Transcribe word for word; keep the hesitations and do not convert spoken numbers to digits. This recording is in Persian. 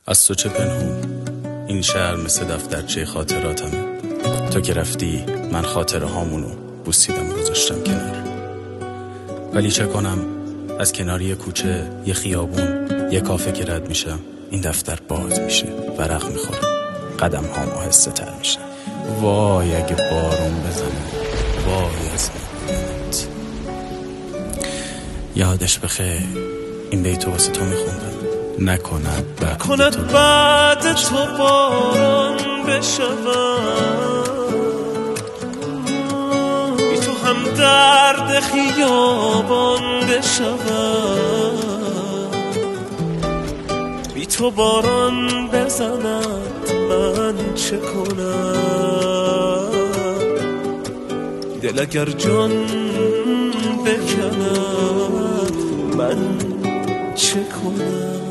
از تو چه پنهون؟ این شهر مثل دفترچه خاطراتمه. تو که رفتی من خاطره هامونو بوسیدم و گذاشتم کنار. ولی چه کنم، از کنار یه کوچه، یه خیابون، یه کافه که رد میشم این دفتر باز میشه، ورق میخوره، قدم هام آهسته تر میشه. وای اگه بارون بزنه، وای از نبودنت. یادش بخیر، این بیتو واسه تو میخوندم. نکند بعد کند تو بعد تو باران بشود، بی تو هم درد خیابان بشود، بی تو باران بزند من چه کنم، دل اگر جان بکند من چه کنم.